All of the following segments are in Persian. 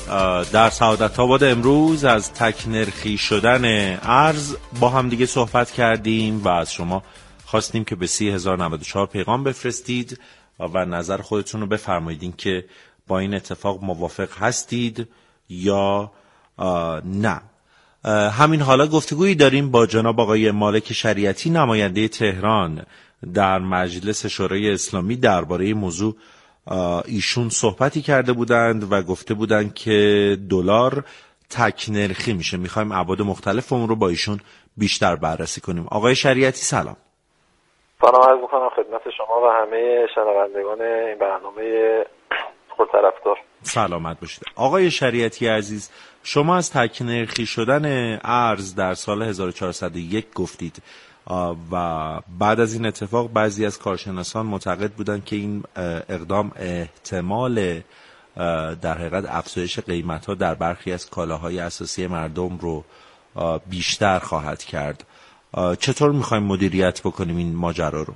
در سعادت آباد امروز از تک نرخی شدن ارز با هم دیگه صحبت کردیم و از شما خواستیم که به 30,094 پیغام بفرستید و نظر خودتون رو بفرمایید این که با این اتفاق موافق هستید یا نه. همین حالا گفتگویی داریم با جناب آقای مالک شریعتی، نماینده تهران در مجلس شورای اسلامی. درباره موضوع ایشون صحبتی کرده بودند و گفته بودند که دلار تک نرخی میشه. میخوایم ابعاد مختلف اون رو با ایشون بیشتر بررسی کنیم. آقای شریعتی سلام. سلام عرض می‌کنم خدمت شما و همه شنوندگان این برنامه خودطرفدار. سلامت باشید. آقای شریعتی عزیز، شما از تک نرخی شدن ارز در سال 1401 گفتید و بعد از این اتفاق بعضی از کارشناسان معتقد بودند که این اقدام احتمال در حقیقت افزایش قیمت‌ها در برخی از کالاهای اساسی مردم رو بیشتر خواهد کرد. چطور می‌خوایم مدیریت بکنیم این ماجرا رو؟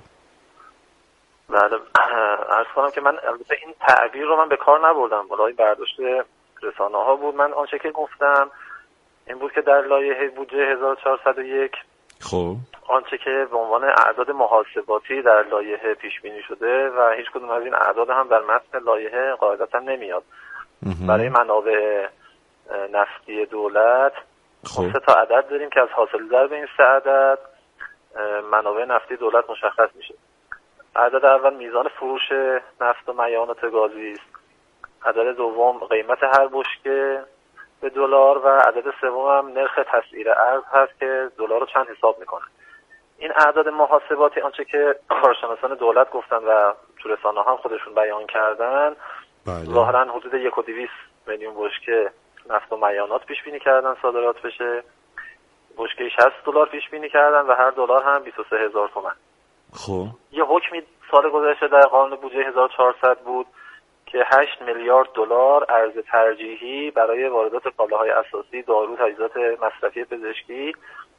بله، عرض کنم که من البته این تعبیر رو من به کار نبردم، بالای برداشت رسانه‌ها بود. من آنچه که گفتم این بود که در لایحه بودجه 1401 خب آنچه که به عنوان اعداد محاسباتی در لایحه پیش بینی شده و هیچ کدوم از این اعداد هم در متن لایحه قاعدتا نمیاد. برای منابع نفتی دولت خب 3 تا عدد داریم که از حاصل ضرب این 3 عدد منابع نفتی دولت مشخص میشه. عدد اول میزان فروش نفت و میانات گازی است. عدد دوم قیمت هر بشکه به دلار و عدد سوم هم نرخ تسعیر ارز هست که دلار رو چند حساب میکنه. این اعداد محاسباتی آنچه که کارشناسان دولت گفتن و تو رسانه هم خودشون بیان کردن، ظاهرا حدود 1.2 میلیون بشکه نفت و میانات پیش بینی کردن صادرات بشه. بشکه $60 پیش بینی کردن و هر دلار هم 23,000 تومان. خب یه حکمی سال گذشته در قانون بودجه 1400 بود که 8 میلیارد دلار ارز ترجیحی برای واردات کالاهای اساسی، دارو، تجهیزات مصرفی پزشکی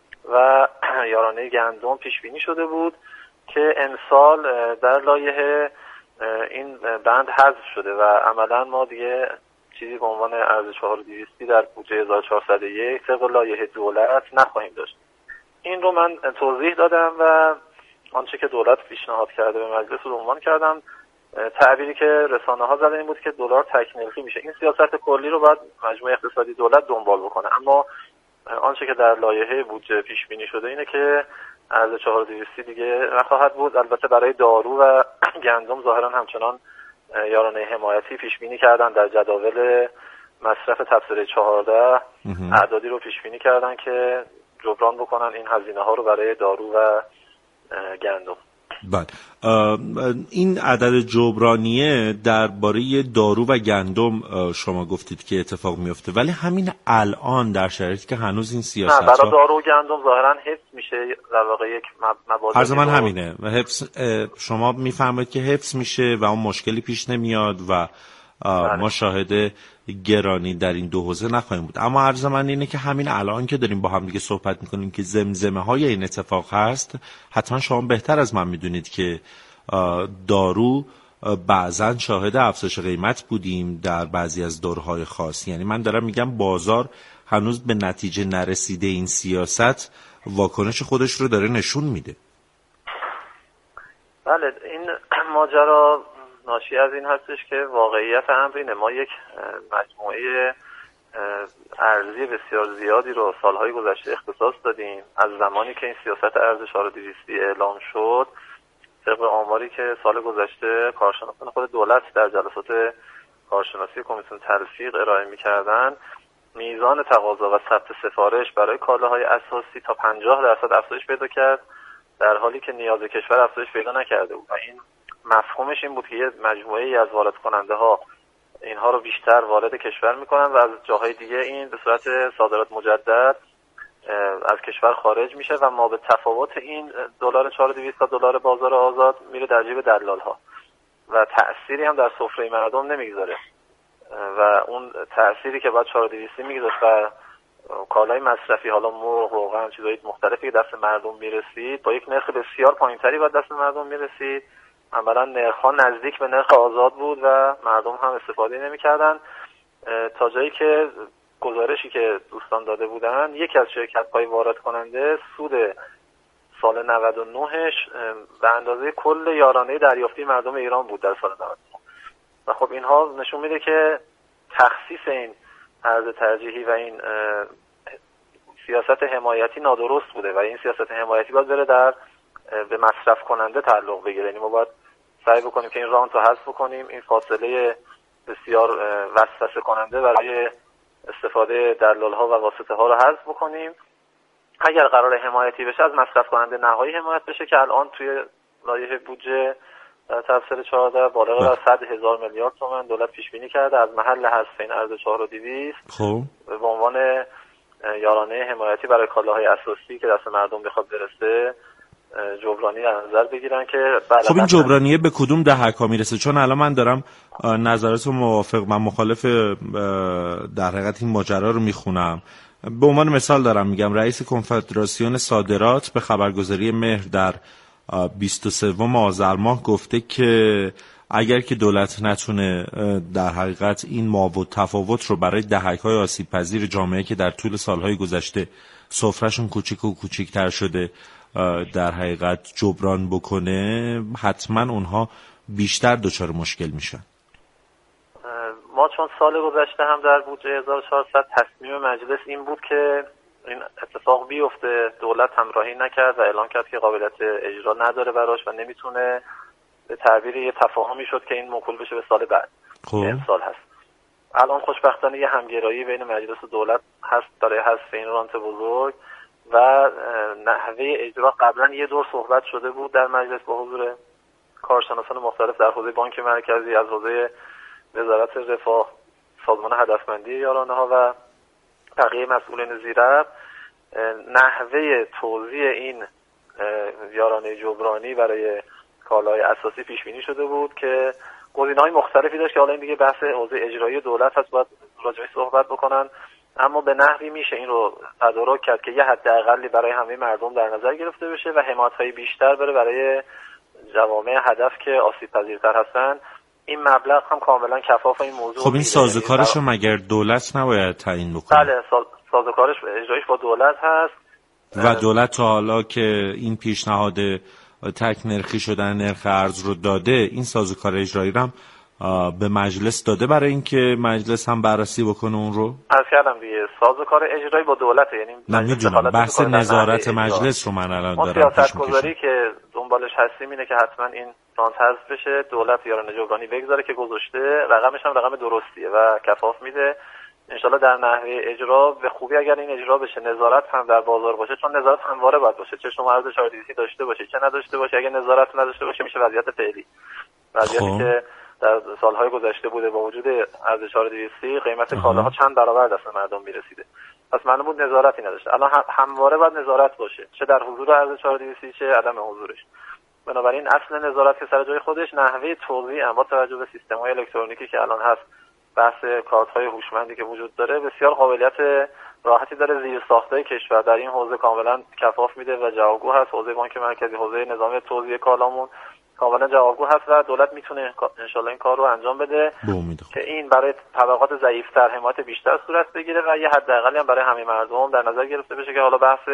و یارانه گندم پیش بینی شده بود که امسال در لایحه این بند حذف شده و عملا ما دیگه چیزی به عنوان ارز 4200 در بودجه 1401 طبق لایحه دولت نخواهیم داشت. این رو من توضیح دادم و آنچه که دولت پیشنهاد کرده به مجلس رو عنوان کردم. تعبیری که رسانه ها زدن این بود که دلار تک نرخی میشه. این سیاست کلی رو باید مجموعه اقتصادی دولت دنبال بکنه، اما آنچه که در لایحه بودجه پیش بینی شده اینه که ارز 4200 دیگه نخواهد بود. البته برای دارو و گندم ظاهرا همچنان یارانه حمایتی پیش بینی کردن. در جداول مصرف تبصره 14 اعدادی رو پیش بینی کردن که جبران بکنن این هزینه ها رو برای دارو و گندم. بله، این عدد جبرانیه درباره دارو و گندم شما گفتید که اتفاق میفته، ولی همین الان در شرایطی که هنوز این سیاست برای دارو و گندم ظاهرا حفظ میشه، در واقع یک مبادله. عرض من همینه، حفظ شما میفهمید که حفظ میشه و اون مشکلی پیش نمیاد و ما شاهد گرانی در این دو حوزه نخواهیم بود. اما عرض من اینه که همین الان که داریم با هم دیگه صحبت میکنیم که زمزمه های این اتفاق هست، حتما شما بهتر از من میدونید که دارو بعضا شاهد افزایش قیمت بودیم در بعضی از دورهای خاص. یعنی من دارم میگم بازار هنوز به نتیجه نرسیده این سیاست واکنش خودش رو داره نشون میده. بله، این ماجرا ناشی از این هستش که واقعیت امر اینه. ما یک مجموعه ارزی بسیار زیادی رو سالهای گذشته اختصاص دادیم. از زمانی که این سیاست ارز 4200 اعلام شد، طبق آماری که سال گذشته کارشناسان خود دولت در جلسات کارشناسی کمیسیون تلفیق ارائه می‌کردن، میزان تقاضا و ثبت سفارش برای کالاهای اساسی تا 50% افزایش پیدا کرد، در حالی که نیاز کشور افزایش پیدا نکرده بود. و این مفهومش این بود که یه مجموعه ای از وارد کننده ها اینها رو بیشتر وارد کشور میکنن و از جاهای دیگه این به صورت صادرات مجدد از کشور خارج میشه و ما به تفاوت این دلار 4200 تا دلار بازار آزاد میره در جیب دلال ها و تأثیری هم در سفره مردم نمیگذاره و اون تأثیری که بعد 4200 میگذاشت و کالای مصرفی، حالا مرغ، روغن، چیزهای مختلفی که دست مردم میرسید با یک نرخ بسیار پایینتری بعد دست مردم میرسید. عملا نرخ‌ها نزدیک به نرخ آزاد بود و مردم هم استفاده نمی‌کردن. تا جایی که گزارشی که دوستان داده بودن، یکی از شرکت‌های وارد کننده سود سال 99ش به اندازه کل یارانه دریافتی مردم ایران بود در سال 99. و خب اینها نشون میده که تخصیص این ارز ترجیحی و این سیاست حمایتی نادرست بوده و این سیاست حمایتی باید بره به مصرف کننده تعلق بگیره. یعنی ما باید سعی بکنیم که این رانت رو حذف کنیم، این فاصله بسیار وسوسه کننده برای استفاده دلال‌ها و واسطه‌ها رو حذف بکنیم. اگر قرار حمایتی بشه از مصرف کننده نهایی حمایت بشه که الان توی لایحه بودجه تفسیر 14 بالغ بر 100,000 میلیارد تومان دولت پیش بینی کرده از محل حذف این ارز 4200 خب به عنوان یارانه حمایتی برای کالاهای اساسی که دست مردم بخواد برسه جبرانی در نظر بگیرن که خب این جبرانیه به کدوم دهک‌ها میرسه؟ چون الان من دارم نظراتو موافق من مخالف در حقیقت این ماجرا رو میخونم. به عنوان مثال دارم میگم رئیس کنفدراسیون صادرات به خبرگزاری مهر در 23 آذر ماه گفته که اگر که دولت نتونه در حقیقت این تفاوت رو برای دهک‌های آسیب‌پذیر جامعه که در طول سالهای گذشته سفره‌شون کوچیک و کوچیک‌تر شده در حقیقت جبران بکنه، حتما اونها بیشتر دچار مشکل میشن. ما چون سال گذشته هم در بودجه 1400 تصمیم مجلس این بود که این اتفاق بیفته، دولت همراهی نکرد و اعلام کرد که قابلیت اجرا نداره براش و نمیتونه، به تعبیر یه تفاهمی شد که این موکول بشه به سال بعد. این سال هست. الان خوشبختانه یه همگرایی بین مجلس و دولت هست برای حذف این رانت بزرگ و نحوه اجرا. قبلا یه دور صحبت شده بود در مجلس با حضور کارشناسان مختلف در حوزه بانک مرکزی، از حوزه وزارت رفاه، سازمان هدفمندی یارانه‌ها و بقیه مسئولین زیرب. نحوه توزیع این یارانه جبرانی برای کالای اساسی پیش بینی شده بود که گزینه‌های مختلفی داشت که حالا این دیگه بحث حوزه اجرایی دولت هست، باید راجعش صحبت بکنن، اما به نحوی میشه این رو تدارک کرد که یه حداقلی برای همه مردم در نظر گرفته بشه و حمایت‌های بیشتر بره برای جوامع هدف که آسیب‌پذیرتر هستن. این مبلغ هم کاملا کفاف این موضوع. خب این سازوکارش رو مگر دولت نباید تعیین بکنه؟ بله، سازوکارش اجرایش با دولت هست و دولت تا حالا که این پیشنهاد تک نرخی شدن نرخ ارز رو داده، این سازوکار اجرایی رو هم به مجلس داده برای اینکه مجلس هم بررسی بکنه اون رو؟ عرض کردم دیگه، سازوکار اجرایی با دولت، یعنی نمیدونم بحث نظارت مجلس رو من الان دارم سیاست گذاری که دنبالش هستیم اینه که حتما این رانت حذف بشه، دولت یارانه جبرانی بگذاره که گذاشته، رقمش هم رقم درستیه و کفاف میده. انشالله در نحوه اجرا به خوبی اگر این اجرا بشه، نظارت هم در بازار باشه، چون نظارت همواره باید باشه، چه شما ارز 4200 داشته باشه چه نداشته باشه، اگه نظارت نداشته باشه میشه وضعیت فعلی، وضعیتی که در سالهای گذشته بوده. با وجود ارز 4200 قیمت کالاها چند برابر دست مردم میرسیده، پس معلوم بود نظارتی نداشته. الان همواره باید نظارت باشه، چه در حضور ارز 4200 چه عدم حضورش. بنابراین اصل نظارت که سر جای خودش، نحوه توزیع با توجه به سیستم‌های الکترونیکی که الان هست، بحث کارت‌های هوشمندی که وجود داره، بسیار قابلیت راحتی داره. زیر ساختای کشور در این حوزه کاملا کفاف میده و جوابگو هست. حوزه بانک مرکزی، حوزه نظام توزیع کالامون کاملا جوابگو هست و دولت میتونه انشالله این کار رو انجام بده که این برای طبقات ضعیف‌تر حمایت بیشتر صورت بگیره و یه حداقلی هم برای همه مردم در نظر گرفته بشه که حالا بحث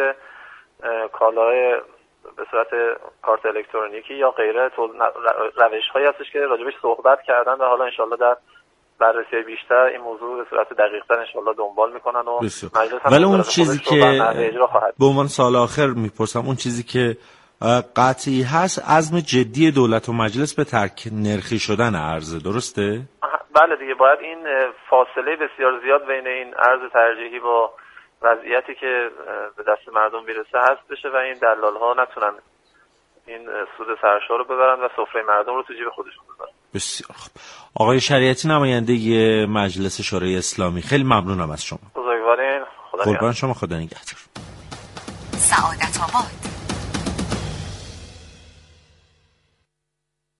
کالای به صورت کارت الکترونیکی یا غیره روش‌هایی هستش که راجبش صحبت کردن و حالا انشالله در بررسی بیشتر این موضوع به صورت دقیق‌تر انشالله دنبال میکنن و مجلس هم ولی اون چیزی که به عنوان سوال آخر میپرسم، اون چیزی که قطعی هست عزم جدی دولت و مجلس به ترک نرخی شدن ارز، درسته؟ بله دیگه، باید این فاصله بسیار زیاد بین این ارز ترجیحی با وضعیتی که به دست مردم میرسه هست بشه و این دلال‌ها نتونن این سود سرشار رو ببرن و سفره مردم رو تو جیب خودشون بذارن. بسیار خوب. آقای شریعتی، نماینده مجلس شورای اسلامی، خیلی ممنونم از شما. بزرگوارین، خدا قربان شما، خدا نگهدار. سعادت آباد.